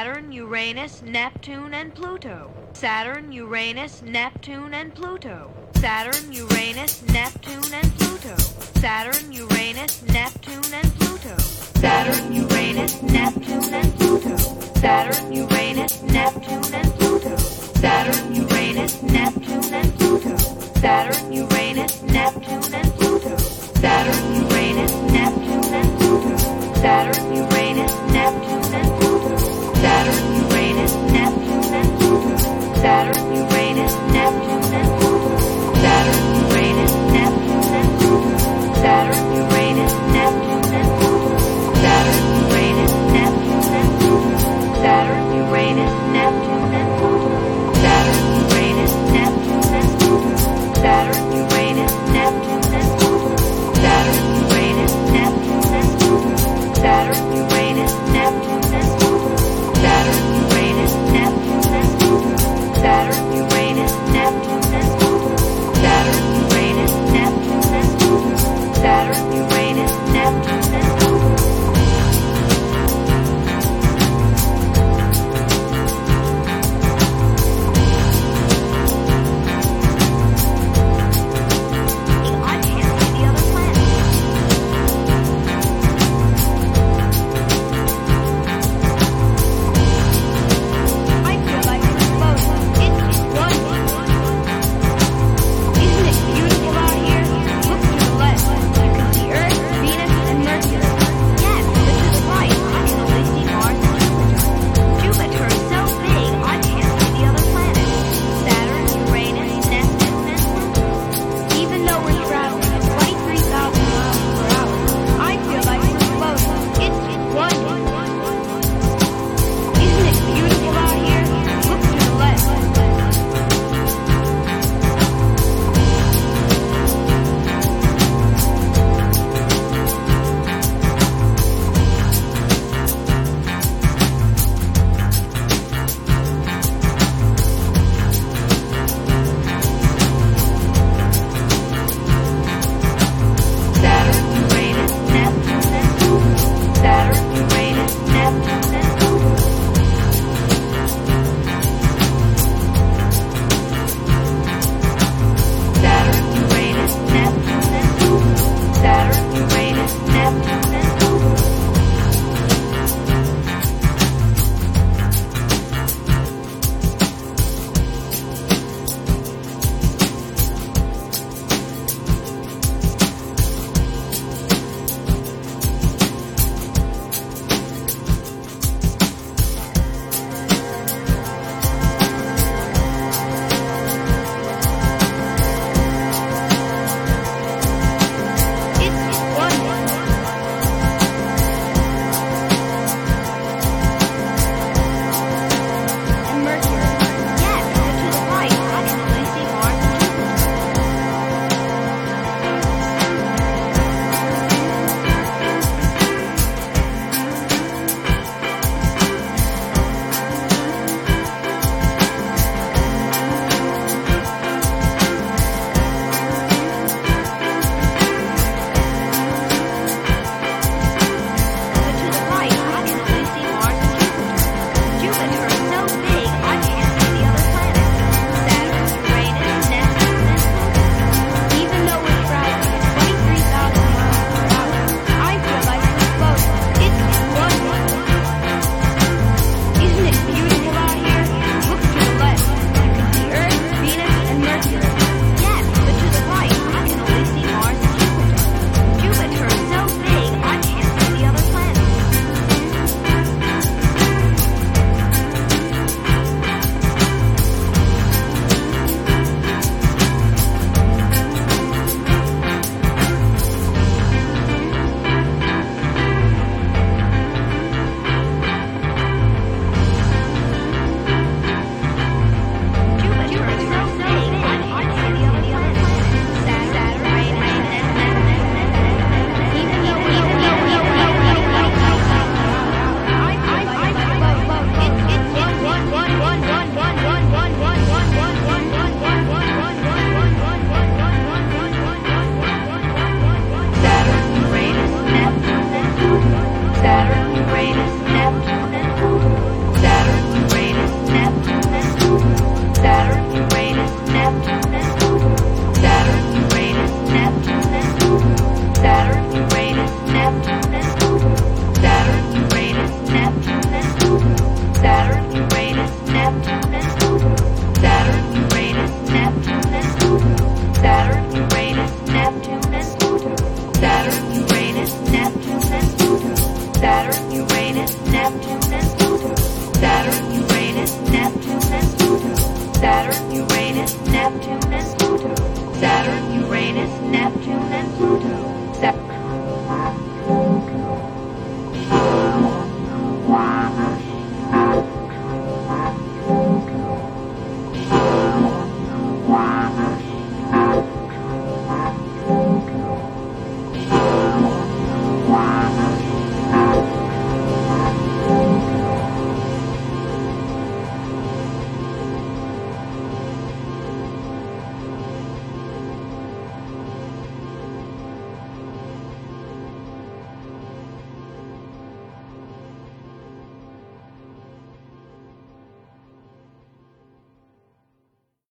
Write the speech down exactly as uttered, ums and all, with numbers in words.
Saturn, Uranus, Neptune, and Pluto. Saturn, Uranus, Neptune, and Pluto. Saturn, Uranus, Neptune, and Pluto. Saturn, Uranus, Neptune, and Pluto. Saturn, Uranus, Neptune, and Pluto. Saturn, Uranus, Neptune, and Pluto. Saturn, Uranus, Neptune, and Pluto. Saturn, Uranus, Neptune, and Pluto. Saturn, Uranus, Neptune, and Pluto. Saturn, Uranus, Neptune, and Pluto. Saturn, Uranus, Neptune, and Pluto. Saturn, Uranus, Neptune, and Pluto. Saturn, Uranus, Neptune, and Pluto. Saturn, Uranus, Neptune, and Pluto. Saturn, Uranus, Neptune, and Pluto. Saturn, Uranus, Neptune, and